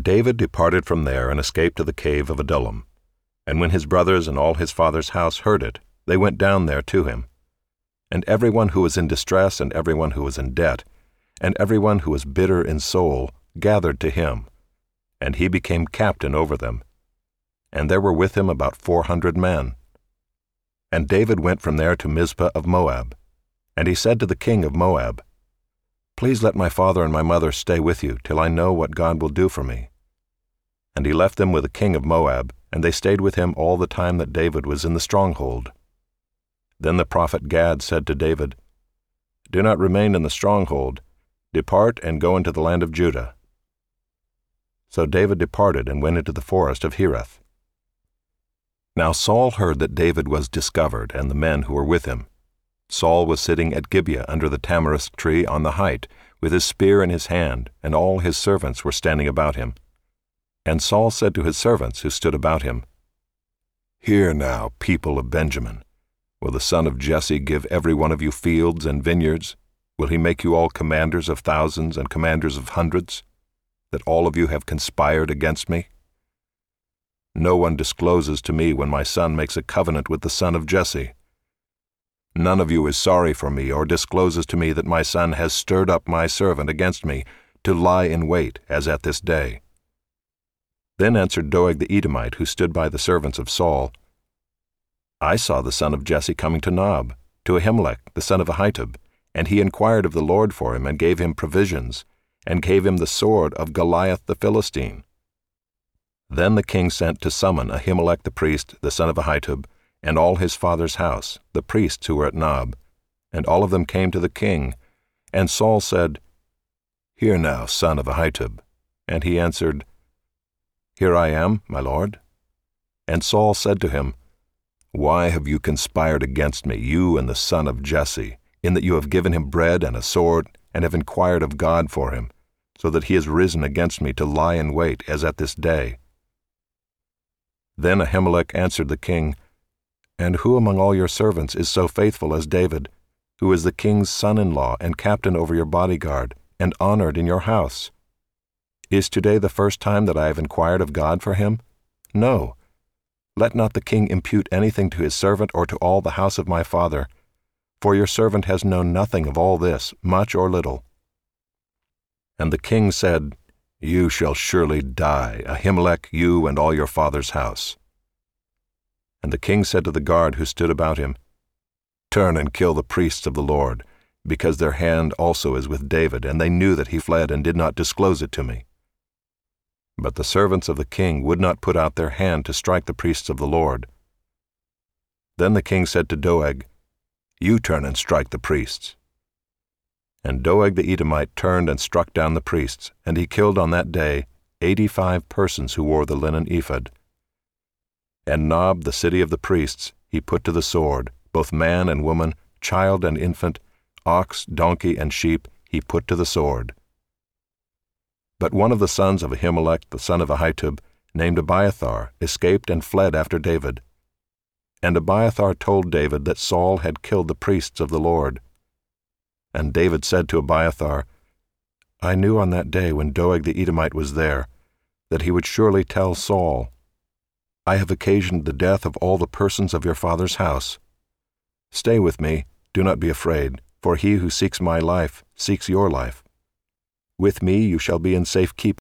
David departed from there and escaped to the cave of Adullam. And when his brothers and all his father's house heard it, they went down there to him. And everyone who was in distress and everyone who was in debt, and everyone who was bitter in soul, gathered to him, and he became captain over them. And there were with him about 400 men. And David went from there to Mizpah of Moab. And he said to the king of Moab, "Please let my father and my mother stay with you till I know what God will do for me." And he left them with the king of Moab, and they stayed with him all the time that David was in the stronghold. Then the prophet Gad said to David, "Do not remain in the stronghold. Depart and go into the land of Judah." So David departed and went into the forest of Hereth. Now Saul heard that David was discovered, and the men who were with him. Saul was sitting at Gibeah under the tamarisk tree on the height, with his spear in his hand, and all his servants were standing about him. And Saul said to his servants who stood about him, "Hear now, people of Benjamin. Will the son of Jesse give every one of you fields and vineyards? Will he make you all commanders of thousands and commanders of hundreds, that all of you have conspired against me? No one discloses to me when my son makes a covenant with the son of Jesse. None of you is sorry for me or discloses to me that my son has stirred up my servant against me to lie in wait, as at this day." Then answered Doeg the Edomite, who stood by the servants of Saul, "I saw the son of Jesse coming to Nob, to Ahimelech the son of Ahitub, and he inquired of the Lord for him, and gave him provisions, and gave him the sword of Goliath the Philistine." Then the king sent to summon Ahimelech the priest, the son of Ahitub, and all his father's house, the priests who were at Nob, and all of them came to the king. And Saul said, "Hear now, son of Ahitub." And he answered, "Here I am, my lord." And Saul said to him, "Why have you conspired against me, you and the son of Jesse, in that you have given him bread and a sword, and have inquired of God for him, so that he has risen against me to lie in wait, as at this day?" Then Ahimelech answered the king, "And who among all your servants is so faithful as David, who is the king's son-in-law and captain over your bodyguard, and honored in your house? Is today the first time that I have inquired of God for him? No. Let not the king impute anything to his servant or to all the house of my father, for your servant has known nothing of all this, much or little." And the king said, "You shall surely die, Ahimelech, you and all your father's house." And the king said to the guard who stood about him, "Turn and kill the priests of the Lord, because their hand also is with David, and they knew that he fled and did not disclose it to me." But the servants of the king would not put out their hand to strike the priests of the Lord. Then the king said to Doeg, "You turn and strike the priests." And Doeg the Edomite turned and struck down the priests, and he killed on that day 85 persons who wore the linen ephod. And Nob, the city of the priests, he put to the sword, both man and woman, child and infant, ox, donkey, and sheep, he put to the sword. But one of the sons of Ahimelech, the son of Ahitub, named Abiathar, escaped and fled after David. And Abiathar told David that Saul had killed the priests of the Lord. And David said to Abiathar, "I knew on that day when Doeg the Edomite was there, that he would surely tell Saul, 'I have occasioned the death of all the persons of your father's house. Stay with me, do not be afraid, for he who seeks my life seeks your life. With me you shall be in safe keeping.'"